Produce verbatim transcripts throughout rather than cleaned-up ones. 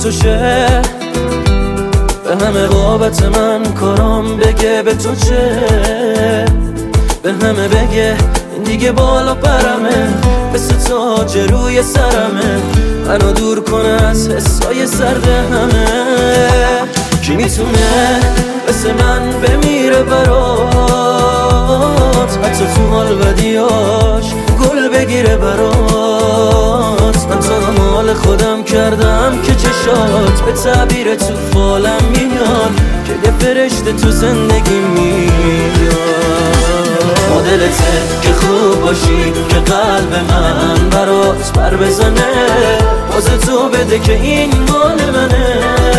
تو شه، به همه قابت من کارام بگه به تو چه، به همه بگه این دیگه بالا پرمه، مثل تاج روی سرمه، منو دور کنه از حسای سرد همه. کی میتونه مثل من بمیره برات، حتی تو حال بدیاش گل بگیره برات. من تو رو مال خودم کردم که چشات به تعبیر تو فالم میاد، که یه فرشته تو زندگی میاد. مدلته که خوب باشی که قلب من برات بر بزنه، باز تو بده که این مال منه.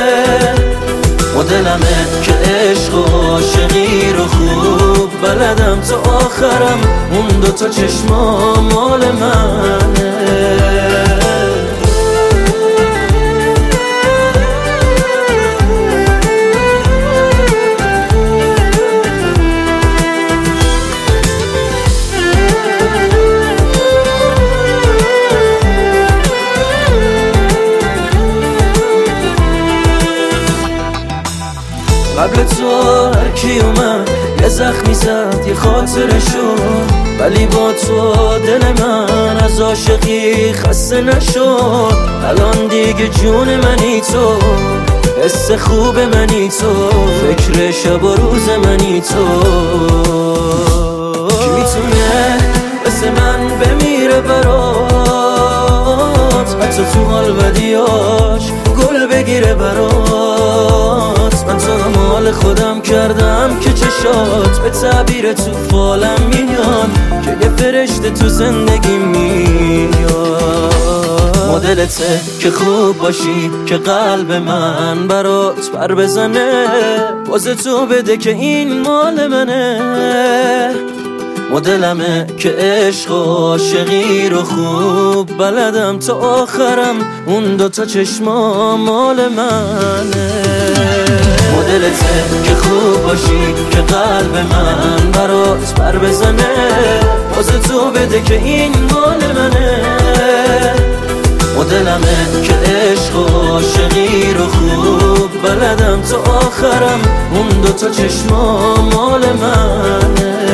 مدلمه که عشق و عاشقی رو خوب بلدم تا آخرم، اون دوتا چشما مال منه. قبل تو هر کی اومد یه زخمی زد یه خاطرشون، ولی با تو دل من از عاشقی خسته نشد. الان دیگه جون منی تو، حس خوب منی تو، فکر شب و روز منی تو. کی میتونه مثل من بمیره برات، حتی تو حال بدیاش گل بگیره برات. من تو رو مال خودم کردم که چشات به تعبیر تو فالم میاد، که یه فرشته تو زندگی میاد. مدلته که خوب باشی که قلب من برات بر بزنه، باز تو بده که این مال منه. مدلمه که عشق و عاشقی رو خوب بلدم تا آخرم، اون دوتا چشما مال منه. مدلته که خوب باشی که قلب من برات بر بزنه، باز تو بده که این مال منه. مدلمه که عشق و عاشقی رو خوب بلدم تا آخرم، اون دوتا چشما مال منه.